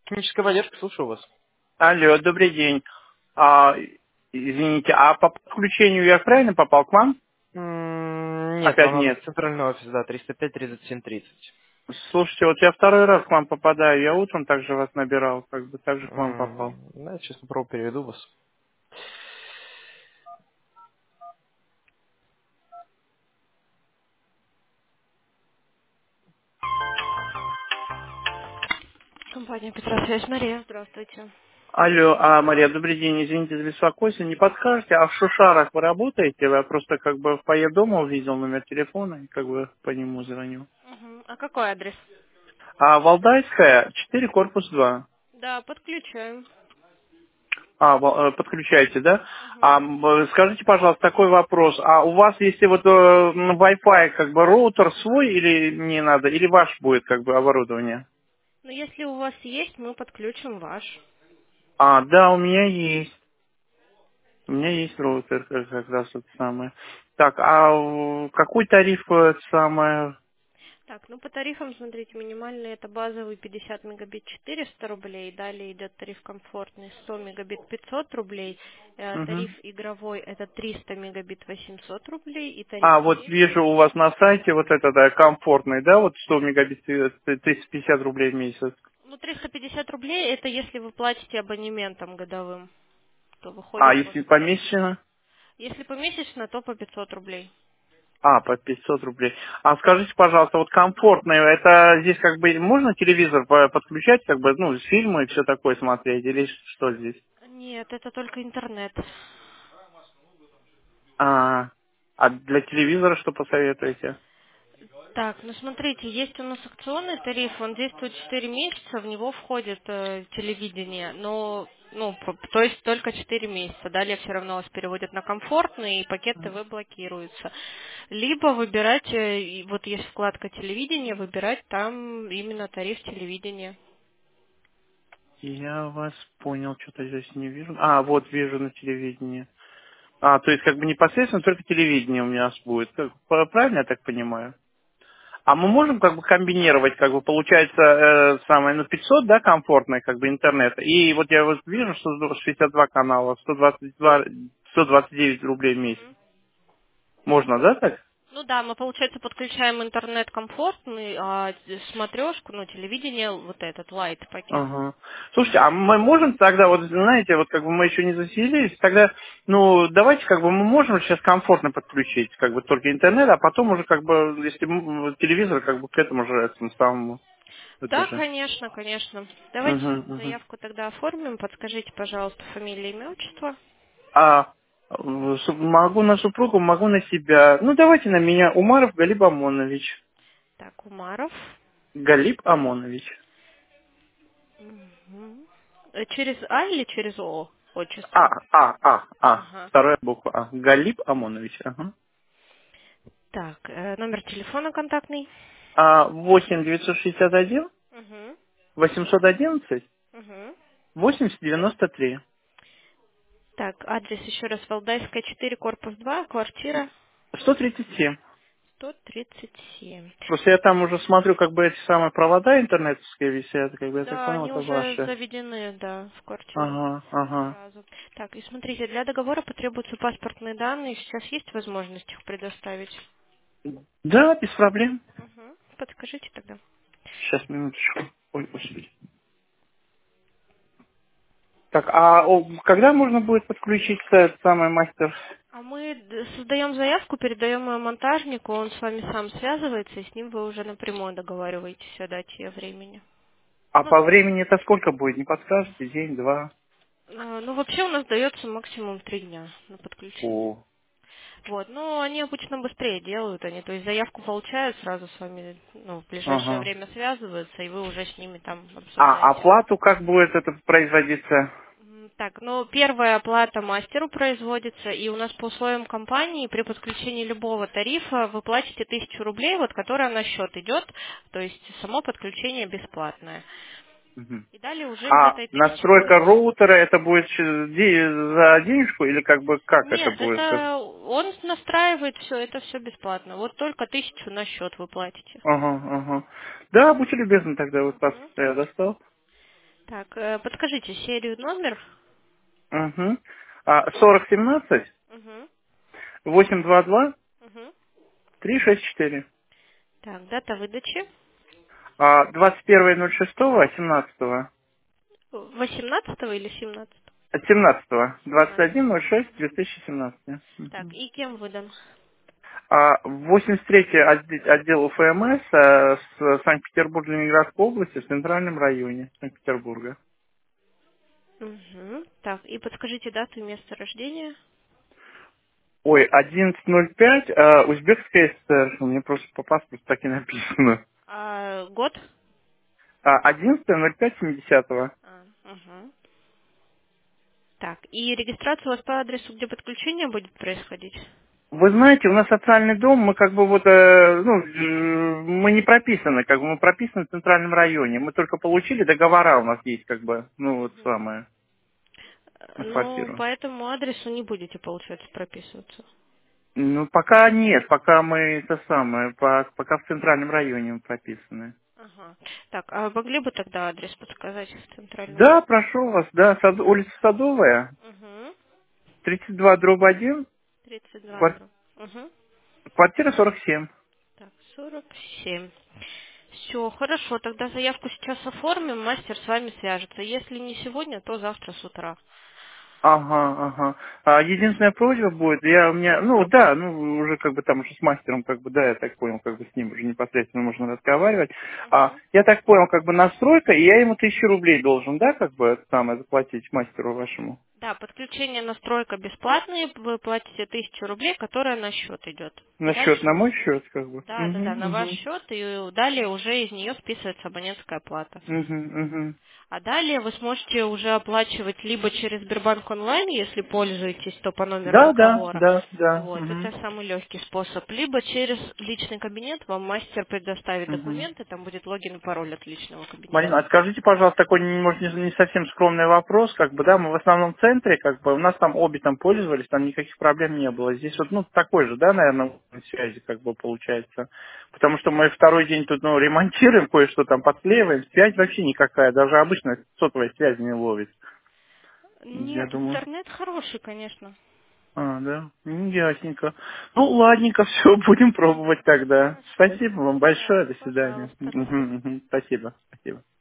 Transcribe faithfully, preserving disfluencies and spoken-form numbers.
Техническая поддержка, слушаю вас. Алло, добрый день. А, извините, а по подключению я правильно попал к вам? М, Нет, Опять вам надо нет. в центральный офис, да, триста пять тридцать семь тридцать. Слушайте, вот я второй раз к вам попадаю. Я утром также вас набирал, как бы так же к вам попал. М, Да, сейчас попробую переведу вас. Компания Петросвязь, Мария, здравствуйте. Алло, а, Мария, добрый день, извините за беспокойство. Не подскажете, а в Шушарах вы работаете? Я просто как бы в фойе дома увидел номер телефона и как бы по нему звоню. Мгм. А какой адрес? А Валдайская, четыре, корпус два. Да, подключаем. А, во- э, подключаете, да? А Мгм. м, э, скажите, пожалуйста, такой вопрос. А у вас, если вот э, на Wi-Fi, как бы роутер свой или не надо, или ваш будет как бы оборудование? Ну, если у вас есть, мы подключим ваш. А, да, у меня есть. У меня есть роутер, как, как раз это самое. Так, а э, какой тариф э, это самое? Так, ну по тарифам, смотрите, минимальный это базовый пятьдесят мегабит четыреста рублей, далее идет тариф комфортный сто мегабит пятьсот рублей, э, тариф Мгм. игровой это триста мегабит восемьсот рублей и тариф А, вот премиум. вижу у вас на сайте вот это, да, комфортный, да, вот сто мегабит, э, триста пятьдесят рублей в месяц. Ну, триста пятьдесят рублей это если вы платите абонементом годовым, то А, выходит вот. если помесячно? Если помесячно, то по пятьсот рублей. А, по пятьсот рублей. А скажите, пожалуйста, вот комфортное, это здесь как бы можно телевизор по- подключать, как бы, ну, фильмы и все такое смотреть, или что здесь? Нет, это только интернет. А, а для телевизора что посоветуете? Так, ну смотрите, есть у нас акционный тариф, он действует четыре месяца, в него входит э, телевидение, но, ну, п- то есть только четыре месяца. Далее все равно вас переводят на комфортный, и пакет ТВ блокируется. Либо выбирать, э, и вот есть вкладка телевидения, выбирать там именно тариф телевидения. Я вас понял, что-то здесь не вижу. А, вот вижу на телевидении. А, то есть как бы непосредственно только телевидение у меня будет. Как- п- Правильно я так понимаю? А мы можем как бы комбинировать, как бы получается э, самое, ну, пятьсот, да, комфортное, как бы интернет. И вот я вот вижу, что шестьдесят два канала, сто двадцать два, сто двадцать девять рублей в месяц. Можно, да, так? Ну да, мы, получается, подключаем интернет комфортный, а смотрешку, ну, телевидение, вот этот лайт пакет. Ага. Слушайте, а мы можем тогда, вот знаете, вот как бы мы еще не заселились, тогда, ну, давайте как бы мы можем сейчас комфортно подключить, как бы только интернет, а потом уже как бы, если м, телевизор, как бы к этому же, этому самому, это Да, же. конечно, конечно. Давайте Мгм, мгм. заявку тогда оформим. Подскажите, пожалуйста, фамилия, имя, отчество. А э, су- могу на супругу, могу на себя. Ну, давайте на меня. Умаров Галиб Амонович. Так, Умаров. Галиб Амонович. Мгм. Э, Через А или через О А, отчество? а, а, а. Ага. Вторая буква А. Галиб Амонович. Ага. Так, э, номер телефона контактный. А восемь девятьсот шестьдесят один Угу. восемьсот одиннадцать Угу. восемьдесят девяносто три. Так, адрес еще раз. Валдайская, четыре, корпус два, квартира сто тридцать семь. сто тридцать семь. Просто я там уже смотрю, как бы эти самые провода интернетские висят, как бы я так Да, понял, они это уже ваши. заведены, да, в квартиру Ага, ага. сразу. Так, и смотрите, для договора потребуются паспортные данные. Сейчас есть возможность их предоставить? Да, без проблем. Угу. Подскажите тогда. Сейчас, минуточку. Ой, господи. Так, а о, когда можно будет подключиться этот самый мастер? А мы д- создаем заявку, передаем ее монтажнику, он с вами сам связывается, и с ним вы уже напрямую договариваетесь о дате и о времени. А Ну, по времени это сколько будет? Не подскажете? День, два? а, ну, вообще у нас дается максимум три дня на подключение. О. Вот, но они обычно быстрее делают, они, то есть заявку получают, сразу с вами, ну, в ближайшее Ага. время связываются, и вы уже с ними там А обсуждаете. оплату как будет это производиться? М, Так, ну, первая оплата мастеру производится, и у нас по условиям компании при подключении любого тарифа вы платите тысячу рублей, вот, которая на счет идет, то есть само подключение бесплатное. Мгм. И далее уже из А этой тысячи настройка вы... роутера это будет ч- де- за денежку или как бы как это Нет, будет? это он настраивает все, это все бесплатно. Вот только тысячу на счет вы платите. Ага, ага. Да, будьте любезны тогда, вот паспорт Мгм. я достал. Так, э, подскажите серию, номер. Угу. А, сорок семнадцать Угу. восемьсот двадцать два Угу. триста шестьдесят четыре. Так, дата выдачи. А, двадцать первое ноль шестого семнадцатого. восемнадцатого или семнадцатого? семнадцатого. двадцать один семнадцатого. ноль шесть две тысячи семнадцатый. Так, и кем выдан? А, восемьдесят третий отде- отдел УФМС а, с Санкт-Петербурга Ленинградской области в центральном районе Санкт-Петербурга. Угу. Так, и подскажите дату и место рождения. Ой, одиннадцать ноль пять, а, Узбекская ССР. У меня просто по паспорту так и написано. А, год? А, одиннадцатое ноль пять семидесятого. А, угу. Так, и регистрация у вас по адресу, где подключение будет происходить? Вы знаете, у нас социальный дом, мы как бы вот, э, ну, э, мы не прописаны, как бы мы прописаны в центральном районе. Мы только получили договора, у нас есть как бы, ну вот самое, Э, на Ну, квартиру. по этому адресу не будете, получается, прописываться. Ну, пока нет, пока мы это самое, по- пока в центральном районе мы прописаны. Ага. Так, а могли бы тогда адрес подсказать в центральном Да, районе? прошу вас, да, Сад- улица Садовая, Угу. тридцать два дробь один, тридцать два квар- дробь. Угу. квартира сорок семь. Так, сорок семь. Все, хорошо, тогда заявку сейчас оформим, мастер с вами свяжется. Если не сегодня, то завтра с утра. Ага, ага. А, единственная просьба будет, я у меня, ну да, ну уже как бы там уже с мастером, как бы, да, я так понял, как бы с ним уже непосредственно можно разговаривать. А, Угу. я так понял, как бы настройка, и я ему тысячу рублей должен, да, как бы это самое заплатить мастеру вашему? Да, подключение настройка бесплатные, вы платите тысячу рублей, которая на счет идет. И На счет, дальше на уже... мой счет, как бы. Да, да, да, Угу, на ваш угу. счет, и далее уже из нее списывается абонентская плата. Угу, угу. А далее вы сможете уже оплачивать либо через Сбербанк онлайн, если пользуетесь, то по номеру Да, да, договора. да, да. Вот, Угу, это самый легкий способ. Либо через личный кабинет вам мастер предоставит угу. документы, там будет логин и пароль от личного Марина, кабинета. а скажите, пожалуйста, такой, не- может, не, не совсем скромный вопрос, как бы, да, мы в основном центре, как бы, у нас там обе там пользовались, там никаких проблем не было. Здесь вот, ну, такой же, да, наверное, уровень связи, как бы, получается. Потому что мы второй день тут, ну, ремонтируем, кое-что там подклеиваем, связь вообще никакая, даже обычно сотовая связь не ловит. Я Нет, думаю, интернет хороший, конечно. а, да, ну, ясненько. Ну, ладненько, все, будем пробовать тогда. Хорошо. Спасибо вам Да, большое, до свидания. пожалуйста, до Мгм, свидания. мгм. Спасибо, спасибо.